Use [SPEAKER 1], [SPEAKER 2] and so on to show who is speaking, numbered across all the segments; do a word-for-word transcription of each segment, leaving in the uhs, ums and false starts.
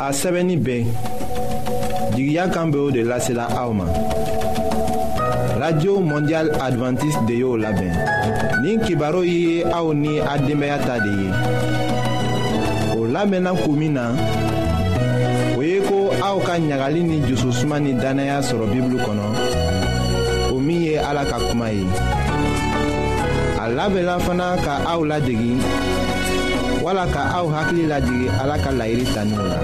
[SPEAKER 1] a sɛbɛnni bɛɛ jigiya kan bɛ o de lasela aw ma. Radio Mondial Adventiste de y'o labɛn. Nin kibaru ye aw ni a denbaya ta de ye. O labɛnna kun min na, o ye ko aw ka ɲagali ni jususuma ni danaya sɔrɔ Bibulu kɔnɔ. O min ye Ala ka kuma ye. A labɛnna fana ka aw ladegi, wala ka aw hakili lajigi Ala ka laɲini taninw la.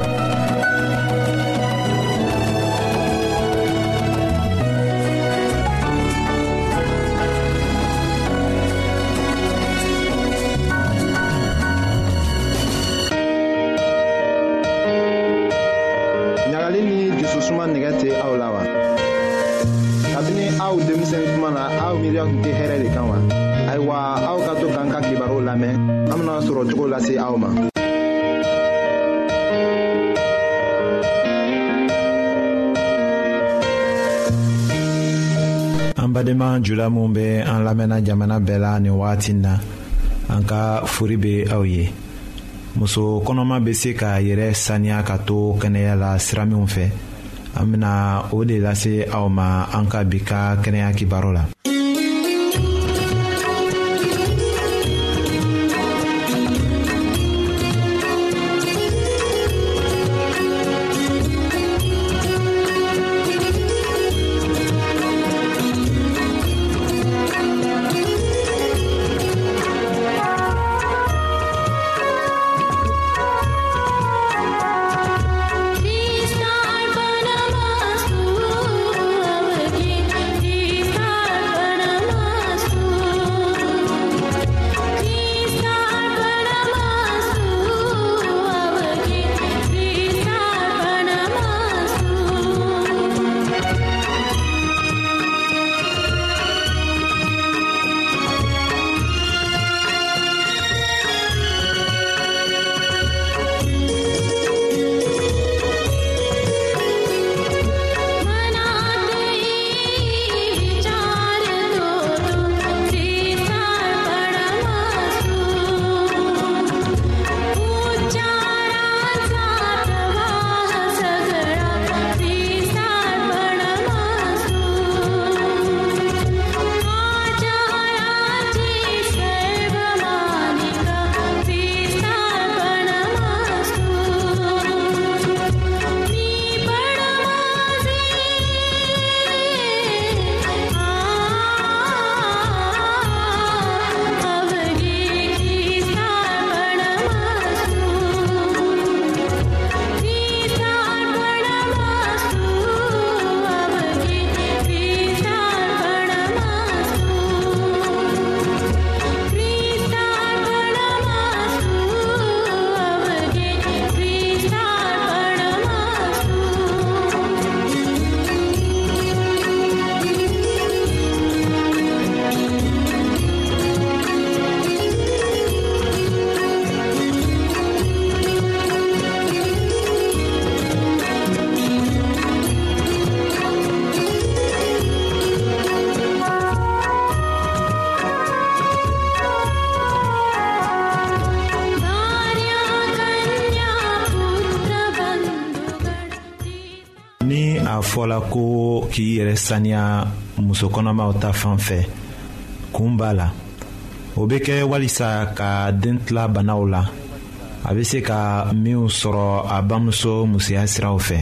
[SPEAKER 1] Ɲagali ni jususuma nɛgɛ tɛ aw la wa? Kabini aw denmisɛn kuma na aw miiriya tun tɛ hɛrɛ de kan wa? Ayiwa, aw ka to k'an ka kibaru lamɛn, an bena sɔrɔ cogo lase aw ma.
[SPEAKER 2] An badenma jula min bɛ an lamɛnna jamana bɛɛ la nin wagati na, an ka fori bɛ aw ye. Muso kɔnɔma bɛ se k'a yɛrɛ saniya ka to kɛnɛya la sira minw fɛ. An bena o de lase aw ma an ka bi ka kɛnɛya kibaru la. A fɔla ko k'i yɛrɛ saniya muso kɔnɔmaw ta fan fɛ kun b'a la. O bɛ kɛ walisa ka den tila banaw la, a bɛ se ka minw sɔrɔ a bamuso musoya siraw fɛ.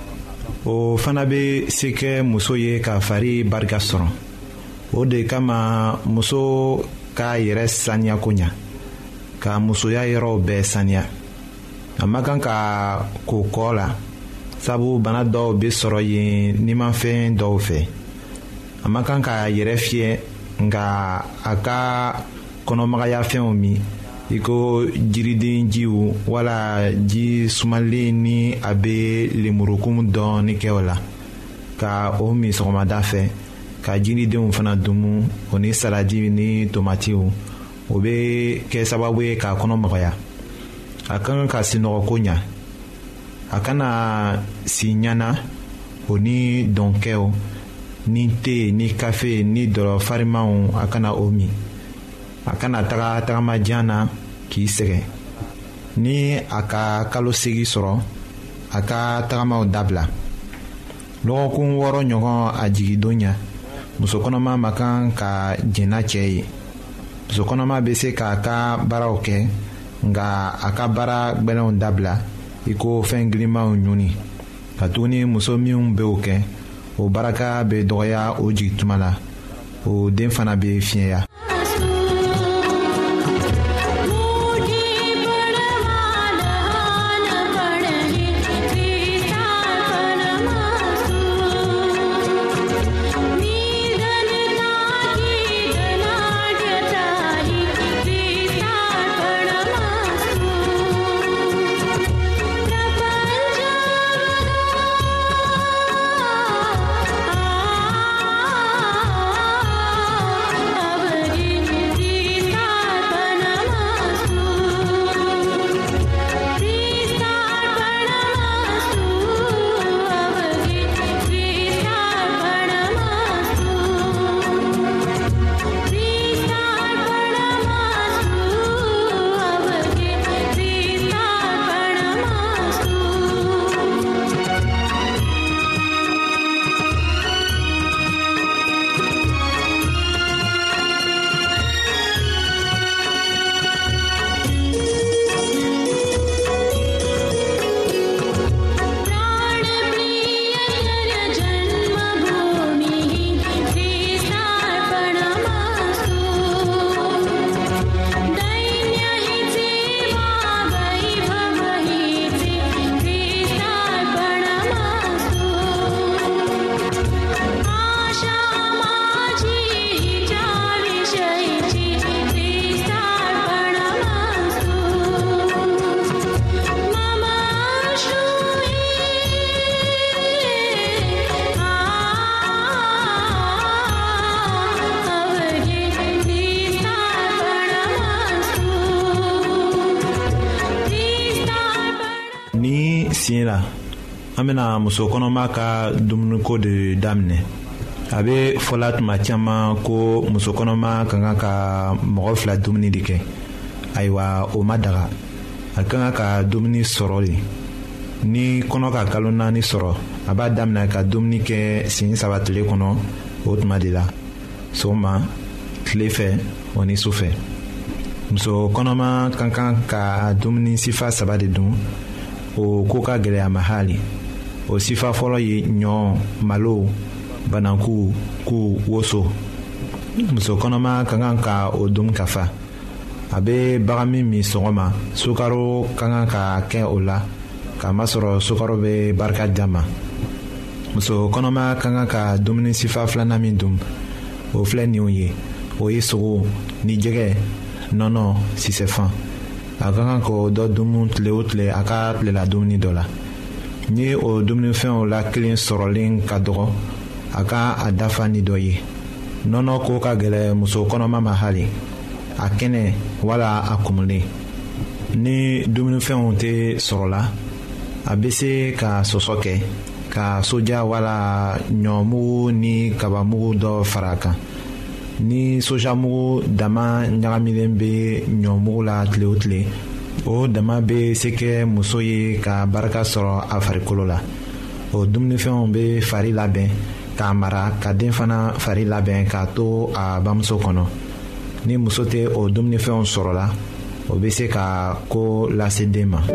[SPEAKER 2] O fana bɛ se kɛ muso ye ka fari barika sɔrɔ. O de kama muso k'a yɛrɛ saniya ko ɲa, ka musoya yɔrɔw bɛɛ saniya. A ma kan ka ko kɔ la, sabu bana dɔw bɛ sɔrɔ yen nimafɛn dɔw fɛ. A ma kan k'a yɛrɛ fiyɛ, nka a ka kɔnɔmagaya fɛnw min, i ko jiriden jiw wala ji sumalen ni a bɛ lemurukumu dɔɔni kɛ o la, ka o min sɔgɔmada fɛ, ka jiridenw fana dumu o ni saladi ni tomatiw, o bɛ kɛ sababu ye k'a kɔnɔ magaya. A kan ka sinɔgɔ ko ɲa, a kana si ɲana o ni dɔnkɛw ni te ni kafe ni dɔlɔ farimanw, a kana o min. A kana taga tagamajan na k'i sɛgɛn. Ni a ka kalo segi sɔrɔ, a ka tagamaw dabila lɔgɔkun wɔɔrɔ ɲɔgɔn a jigindon ɲa muso kɔnɔma ma kan ka jɛn n'a cɛ ye muso kɔnɔma bɛ se k'a ka baaraw kɛ nka a ka baara gbɛlɛnw dabila i ko fɛn girimanw ɲuni katuguni muso minnu bɛ o kɛ o baraka bɛ dɔgɔya o jigintuma la o den fana bɛ fiɲɛya. la an bena muso kɔnɔma ka dumuniko de daminɛ. A be fɔla tuma caman ko muso kɔnɔma ka kan ka mɔgɔ fila dumuni de kɛ. Ayiwa o ma daga, a ka kan ka dumuni sɔrɔ de. Ni kɔnɔ ka kalo naani sɔrɔ, a b'a daminɛ ka dumuni kɛ siɲɛ saba tile kɔnɔ o tuma de la, sɔgɔma, tile fɛ o ni su fɛ. Muso kɔnɔma ka kan ka dumuni sifa saba de dun, o ko ka gɛlɛ a ma hali. O sifa fɔlɔ ye ɲɔ, malo, bananku, ku, woso. Muso kɔnɔma ka kan ka o dun ka fa. A bɛ bagan min min sɔgɔma, sukaro ka kan ka kɛ o la, k'a masɔrɔ sukaro bɛ barika d'a ma. Muso kɔnɔma ka kan ka dumuni sifa filanan min dun, o filɛ nin ye, o ye sogo ni jɛgɛ, nɔnɔ, sisɛfan. A ka kan k'o dɔ dun tile o tile a ka tilela dumuni dɔ la. Ni o dumunifɛnw la kelen sɔrɔlen ka dɔgɔ, a ka a dafa ni dɔ ye. Nɔnɔ ko ka gɛlɛ muso kɔnɔma ma hali, a kɛnɛ wala a kumulen. Ni dumunifɛnw tɛ sɔrɔla, a bɛ se ka sɔsɔ kɛ, ka soja wala ɲɔmugu ni kabamugu dɔ fara a kan. Ni sojamugu dama ɲagamilen bɛ ɲɔmugu la tile o tile, o dama bɛ se kɛ muso ye ka barika sɔrɔ a farikolo la. O dumunifɛnw bɛ fari labɛn k'a mara, ka den fana fari labɛn k'a to a bamuso kɔnɔ. Ni muso tɛ o dumunifɛnw sɔrɔla, o bɛ se ka ko lase den ma.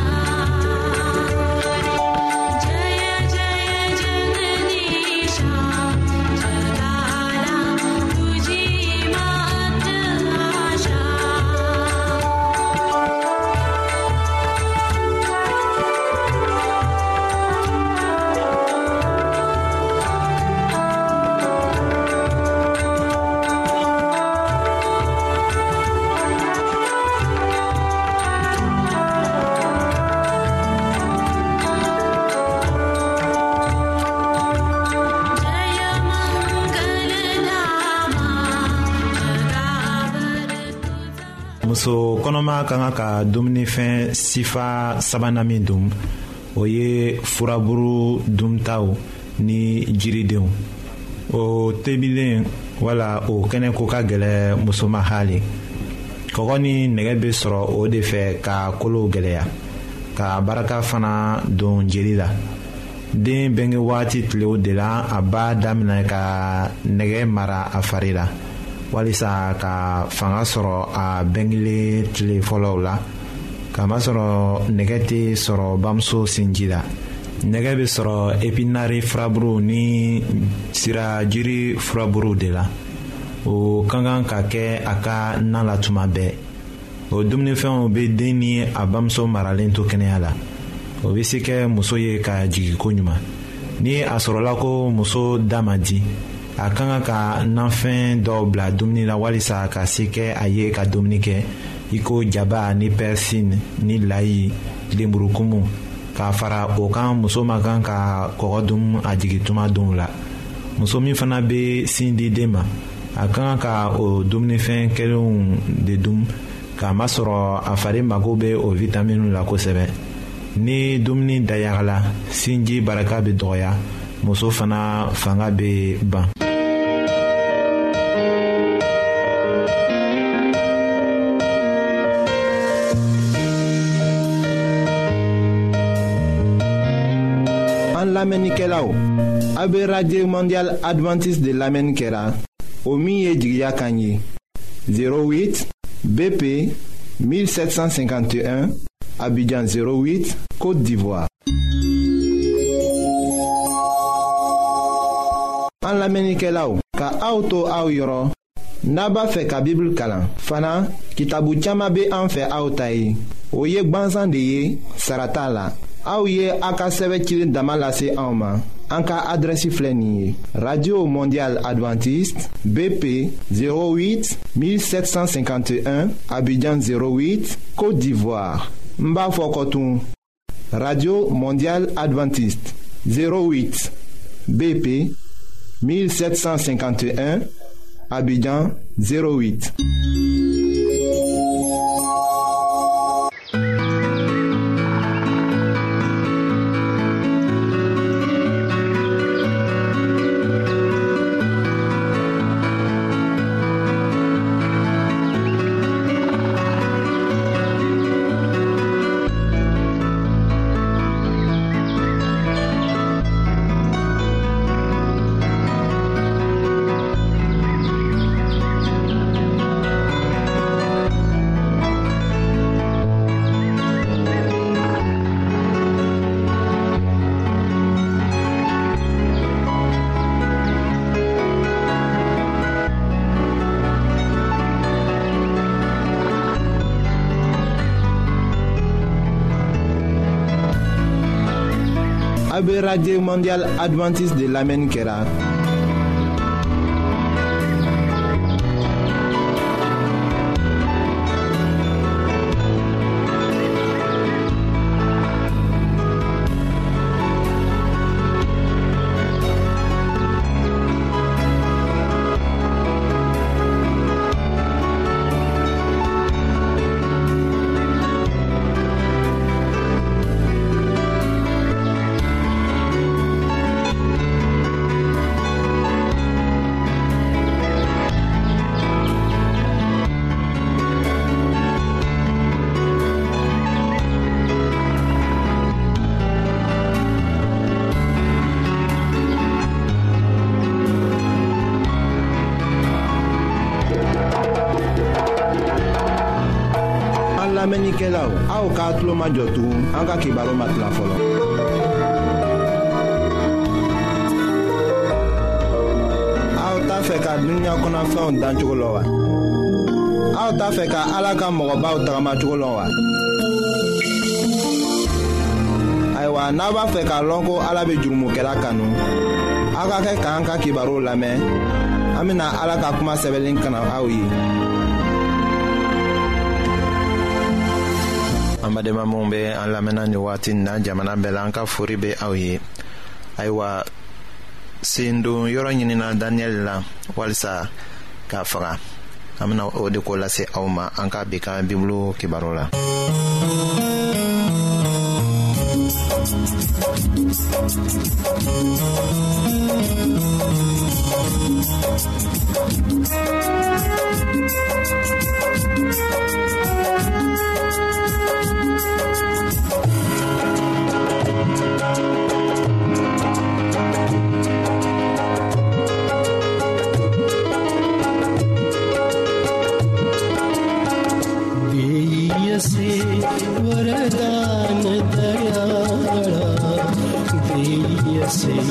[SPEAKER 3] Jaya Jaya Jagdisha
[SPEAKER 2] muso kɔnɔma ka kan ka dumunifɛn sifa sabanan min dun o ye furaburu duntaw ni jiridenw. o tebilen wala o kɛnɛ ko ka gɛlɛ muso ma hali. kɔgɔ ni nɛgɛ bɛ sɔrɔ o de fɛ ka kolow gɛlɛya ka baraka fana don jeli la. den bɛnkɛ waati tilew de la a b'a daminɛ ka nɛgɛ mara a fari la walisa ka fanga sɔrɔ a bɛnkɛlen tile fɔlɔw la, kamasɔrɔ nɛgɛ tɛ sɔrɔ bamuso sinji la. nɛgɛ bɛ sɔrɔ epinari furaburu ni sirajiri furaburu de la. o ka kan ka kɛ a ka na la tuma bɛɛ. o dumunifɛnw bɛ den ni a bamuso maralen to kɛnɛya la. o bɛ se kɛ muso ye ka jigin ko ɲuman. ni a sɔrɔla ko muso da ma di, a ka kan ka nafɛn dɔw bila dumuni la walisa ka se kɛ a ye ka dumuni kɛ, i ko jaba ni pɛrisine ni layi, lemurukumu. k'a fara o kan muso ma kan ka kɔgɔ dun a jigintuma donw la. muso min fana bɛ sin di den ma, a ka kan ka o dumunifɛn kelenw de dun k'a masɔrɔ a fari mago bɛ o vitaminiw la kosɛbɛ. ni dumuni dayagala, sinji baraka bɛ dɔgɔya, muso fana fanga bɛ ban.
[SPEAKER 1] An lamɛnnikɛlaw, a bɛ radio mondial adventiste de lamɛnni kɛra o min ye jigiya kan ye zéro huit B P mille sept cent cinquante et un Abidjan zéro huit Côte d'Ivoire. An lamɛnnikɛlaw, ka aw to aw yɔrɔ n'a b'a fɛ ka Bible kalan fana kitabu caman bɛ an fɛ aw ta ye. o ye gwanzan de ye, sara t'a la. aw ye a ka sɛbɛn cilen dama lase anw ma. an ka adrɛsi filɛ nin ye: radio mondial adventiste B P zéro huit mille sept cent cinquante et un Abidjan zéro huit Côte d'Ivoire. n b'a fɔ kɔtun: radio mondial adventiste zéro huit B P mille sept cent cinquante et un Abidjan zéro huit. A bɛ radio mondial adventiste de lamɛnni kɛra lamɛnnikɛlaw, aw k'a tulo majɔ tugun an ka kibaru ma tila fɔlɔ. aw t'a fɛ ka dunuya kɔnɔfɛnw dan cogo la wa? aw t'a fɛ ka Ala ka mɔgɔbaw tagamacogo la wa? ayiwa, n'a b'a fɛ k'a lɔn ko Ala bɛ jurumokɛla kanu, aw ka kɛ k'an ka kibaru lamɛn. an bɛna Ala ka kuma sɛbɛnlen kana aw ye.
[SPEAKER 2] an badenma minnu bɛ an lamɛnna nin waati in na jamana bɛɛ la, an ka fori bɛ aw ye. ayiwa, sen don yɔrɔ ɲinina Daniyɛli la walisa k'a faga.
[SPEAKER 1] an bena o de ko lase aw ma an ka bi ka bibulu kibaro la.
[SPEAKER 3] वरदान दयाळा देयसे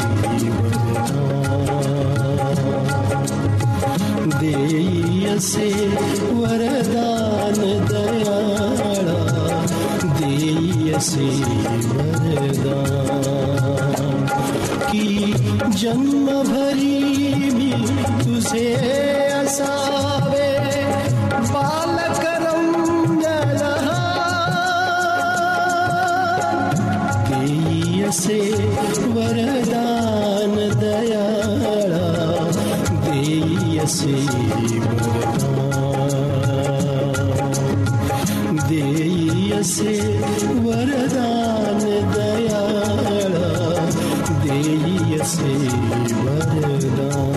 [SPEAKER 3] वरदान देयसे वरदान दयाळा देयसे वरदान की जन्म भरी मी तुझे असावे बालकरम देयसे वरदान दयाळा देयसे वरदान देयसे वरदान दयाळा देयसे वरदान.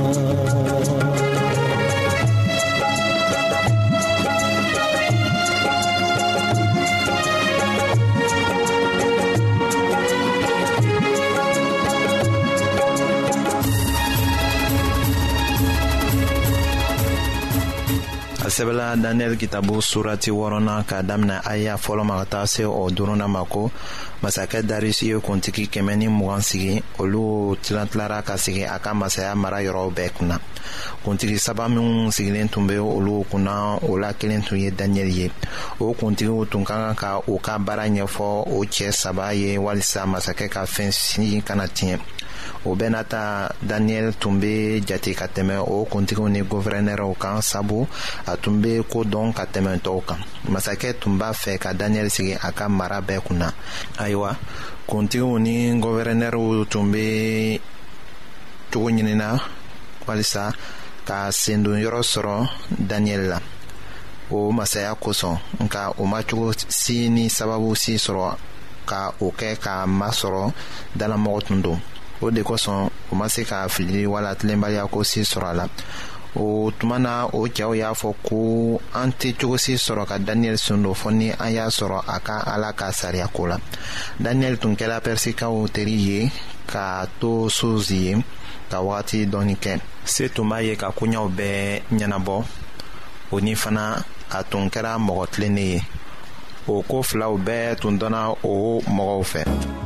[SPEAKER 1] sɛbɛla Daniel kitabu surati wɔɔrɔnan ka damina aya fɔlɔ ma ka taa se o duurunan ma ko masakɛ Darisi ye kuntigi kɛmɛ ni mugan sigi olu tilantilara ka sigi a ka masaya mara yɔrɔw bɛɛ kunna. Kuntigi saba minnu sigilen tun bɛ olu kunna o la kelen tun ye Daniel ye. O kuntigiw tun ka kan ka u ka baara ɲɛfɔ o cɛ saba ye walisa masakɛ ka fɛn si kana tiɲɛ. O bɛɛ n'a ta Daniel tun bɛ jate ka tɛmɛ o kuntigiw ni guvɛrɛnɛrɛw kan sabu a tun bɛ ko dɔn ka tɛmɛ tɔw kan. Masakɛ tun b'a fɛ ka Daniel sigi a ka mara bɛɛ kunna. Ayiwa, kuntigiw ni guvɛrɛnɛrɛw tun bɛ cogo ɲinina walisa ka sendonyɔrɔ sɔrɔ Daniel la. O masaya kosɔn nka o ma cogo si ni sababu si sɔrɔ ka o kɛ ka masɔrɔ dalamɔgɔ tun don. O de kosɔn o ma se ka fili wala tilenbaliya ko si sɔrɔ a la. O tuma na o cɛw y'a fɔ ko an tɛ cogo si sɔrɔ ka Daniel sun don fɔ ni an y'a sɔrɔ a ka Ala ka sariya ko la. Daniel tun kɛra Persikaw teri ye k'a to Suzi ye ka wagati dɔɔni kɛ. Se tun b'a ye ka koɲɛw bɛɛ ɲɛnabɔ. O ni fana a tun kɛra mɔgɔ tilennen ye. O ko filaw bɛɛ tun dɔnna o mɔgɔw fɛ.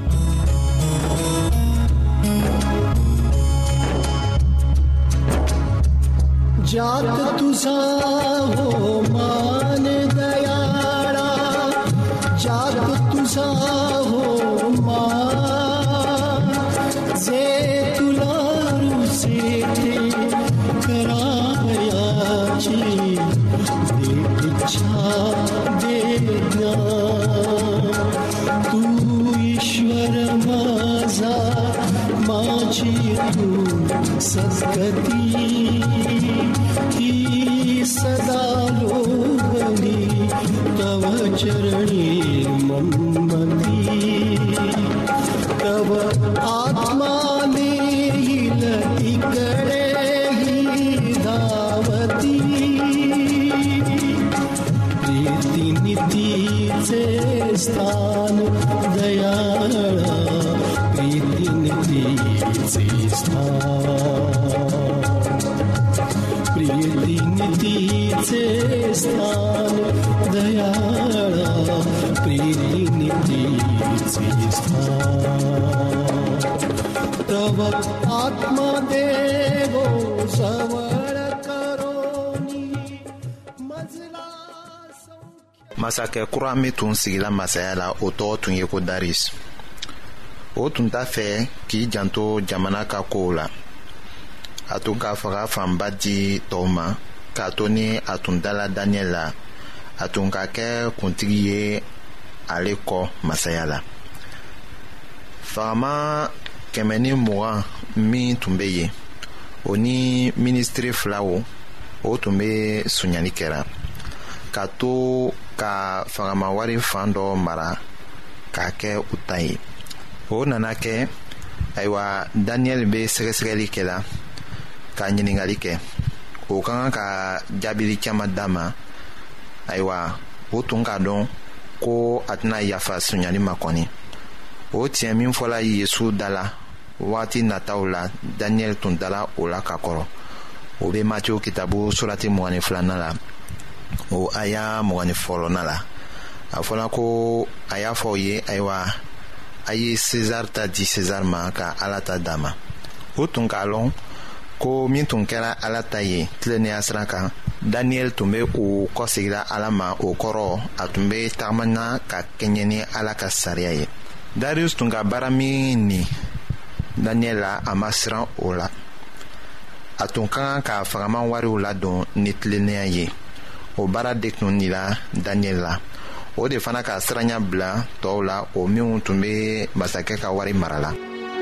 [SPEAKER 3] जात तुझा हो मान दयाळा जात तुझा हो मान जे तुला रुसेते करावयाची दे इच्छा दे ज्ञान तू ईश्वर माझा माझी तू सद्गती ही सदा लोभली तव चरणी मन्मती तव आत्मा नेईल इकडे ही धावती प्रीती नीतीचे स्थान दयाळा प्रीती नीतीचे स्थान प्रीती नीतीचे स्थान दयाळा प्रीती नीतीचे स्थान तव आत्मा देवो जवळ करोनी मजला
[SPEAKER 1] Masakɛ kura min tun sigila masaya la o tɔgɔ tun ye ko Daris. O tun t'a fɛ k'i janto jamana ka kow la. A tun k'a faga fanba di tɔw ma k'a to ni a tun dala Daniel la a tun ka kɛ kuntigi ye ale kɔ masaya la. Fagama kɛmɛ ni mugan min tun bɛ yen o ni minisitiri filaw o tun bɛ suɲɛli kɛra ka to ka fangamawari fan dɔ mara k'a kɛ u ta ye. o nana kɛ ayiwa daniyɛli bɛ sɛgɛsɛgɛli kɛla ka ɲiningali kɛ. o ka kan ka jaabili caman d'a ma. ayiwa o tun k'a dɔn ko a tɛna yafa suɲɛli ma kɔni. o tiɲɛ min fɔla yesu da la wagati nataw la daniyɛli tun dala o la ka kɔrɔ. o bɛ Matthieu kitabu surati mugan ni filanan la o aya mugan ni fɔlɔnan la. a fɔla ko a y'a fɔ o ye ayiwa a ye César ta di César ma ka Ala ta d'a ma. o tun k'a lɔn ko min tun kɛra Ala ta ye tilennenya sira kan, Daniyɛli tun bɛ o kɔsegira Ala ma. o kɔrɔ a tun bɛ tagamana ka kɛɲɛ ni Ala ka sariya ye. Darius tun ka baara min ni Daniyɛli la a ma siran o la. a tun ka kan ka fagaman wariw ladon ni tilennenya ye. o baara de tun nila Daniyɛli la. o de fana ka siranya bila tɔw la o minnu tun bɛ masakɛ ka wari mara la.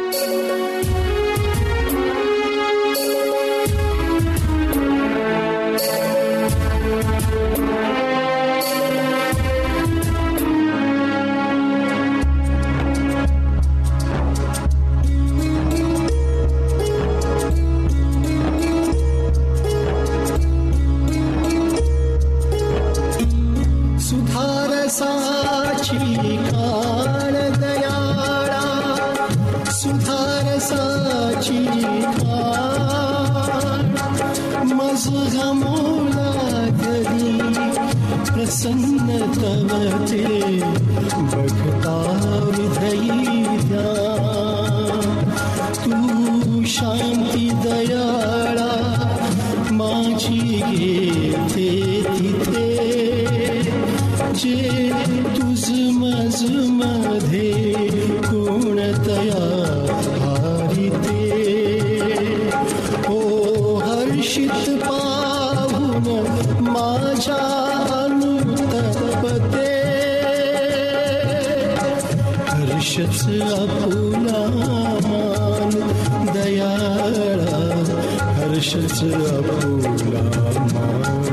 [SPEAKER 3] प्रसन्नतवते बघता विधैर्या तू शांती दयाळा माझी घेते तिथे जे तुझ मज मध्ये पूर्णतया हारिते. ओ हर्षित पाहून माझ्या हर्षच आपुला मान दयाळा हर्षच आपुला मान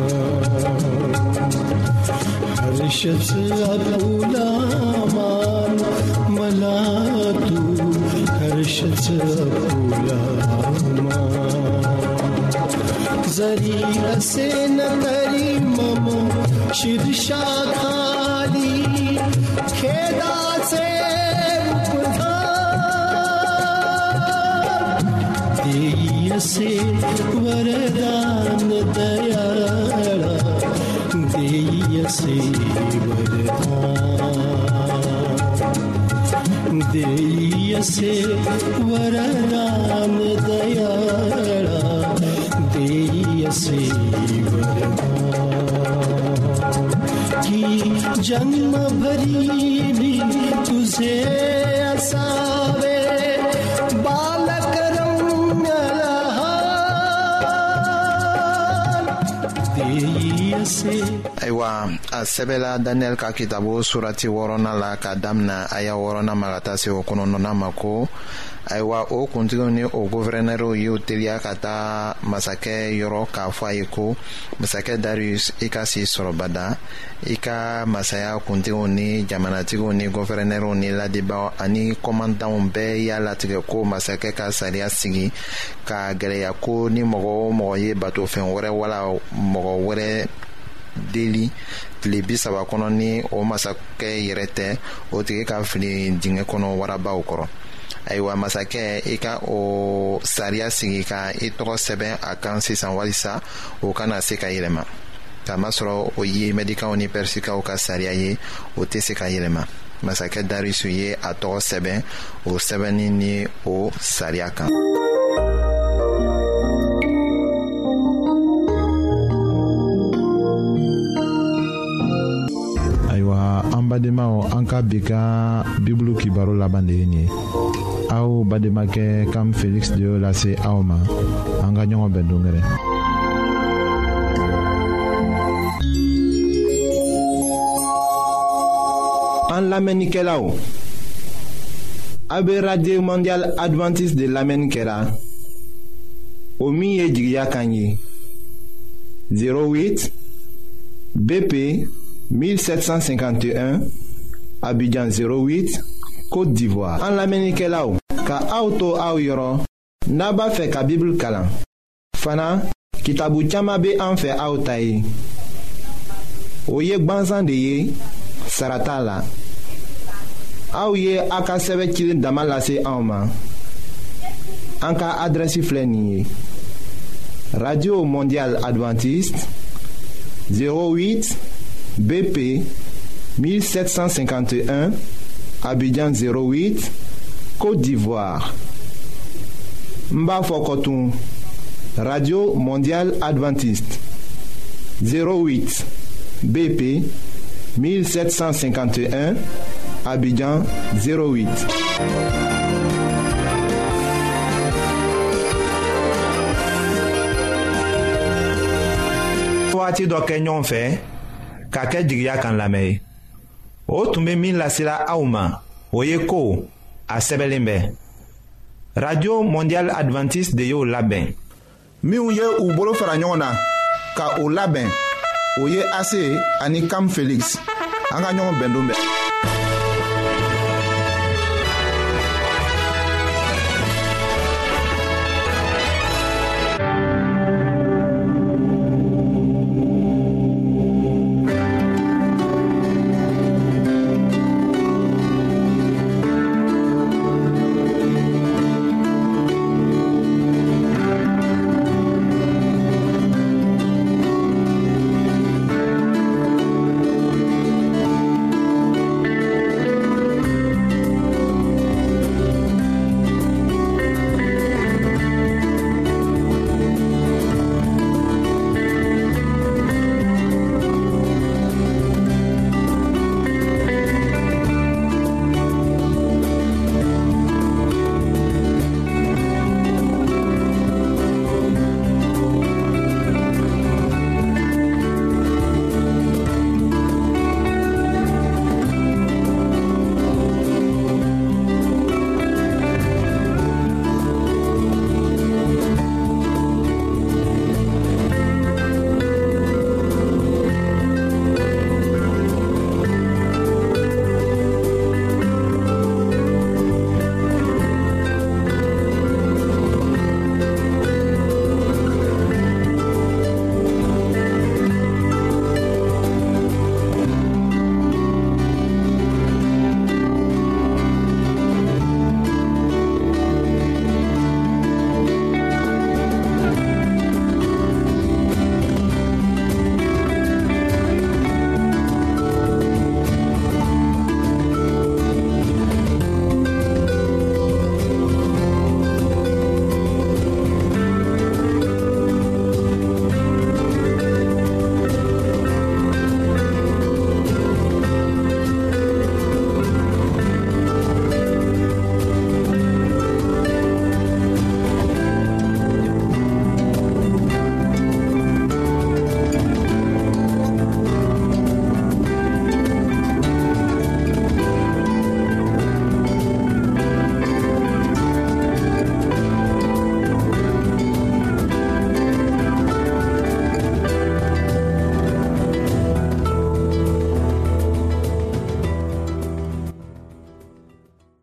[SPEAKER 3] हर्षच आपुला मान मला तू हर्षच आपुला मान. जरी असे न तरी मम शीर्षा खाली खेदाचे देयसे वरदान दयाळा देयसे वरदान देयसे वरदान दयाळा देयसे वरदान. की जन्म भरी भी तुझे असावे बालक
[SPEAKER 1] ayiwa a sɛbɛla Daniyɛli ka kitabu surati wɔɔrɔnan la ka damina aya wɔɔrɔnan ma ka taa se o kɔnɔntɔnnan ma ko ayiwa o kuntigiw ni o guvɛrɛnɛriw y'u teliya ka taa masakɛ yɔrɔ k'a fɔ a ye ko masakɛ Darius i ka si sɔrɔ bada i ka masaya kuntigiw ni jamanatigiw ni guvɛrɛnɛriw ni ladibaaw ani kɔmandanw bɛɛ y'a latigɛ ko masakɛ ka sariya sigi ka gɛlɛya ko ni mɔgɔ o mɔgɔ ye batofɛn wɛrɛ wala mɔgɔ wɛrɛ deli tile bi saba kɔnɔ ni o masakɛ yɛrɛ tɛ o tigi ka fili dingɛ kɔnɔ warabaw kɔrɔ. ayiwa masakɛ i ka o sariya sigi ka i tɔgɔ sɛbɛn a kan sisan walisa o kana se ka yɛlɛma. kamasɔrɔ o ye mɛdikaw ni pɛrisikaw ka sariya ye o tɛ se ka yɛlɛma. masakɛ Darius ye a tɔgɔ sɛbɛn o sɛbɛnni ni o sariya kan.
[SPEAKER 2] an badenmaw an ka bi ka bibulu kibaro laban de ye nin ye. aw bademakɛ Kam Felix de y'o lase aw ma. an ka ɲɔgɔn bɛn dongɛrɛ.
[SPEAKER 1] an lamɛnnikɛlaw a bɛ radio mondial adventiste de lamɛnni kɛra o min ye jigiya kan ye zéro huit B P mille sept cent cinquante et un Abidjan zéro huit Côte d'Ivoire. En l'Amérique là ka auto au yoro naba fe ka Bible kalan. Fana kitabu chama be an fe autayi. Oye gbanzan de ye sarata la. Aou ye aka seve kilin damalase anma. Anka adresi fleni. Radio Mondial Adventiste zéro huit B P mille sept cent cinquante et un Abidjan zéro huit Côte d'Ivoire. Mba Fokotoun. Radio Mondial Adventiste zéro huit B P mille sept cent cinquante et un Abidjan zéro huit.
[SPEAKER 2] Waati dɔ kɛ ɲɔgɔn fɛ k'a kɛ jigiya kan lamɛn o tun bɛ min lasela aw ma o ye ko a sɛbɛnlen bɛ Radio Mondial Adventiste de y'o labɛn
[SPEAKER 1] minnu ye u bolo fara ɲɔgɔn na ka o labɛn o ye A C ani Cam Felix an ka ɲɔgɔn bɛn don bɛɛ.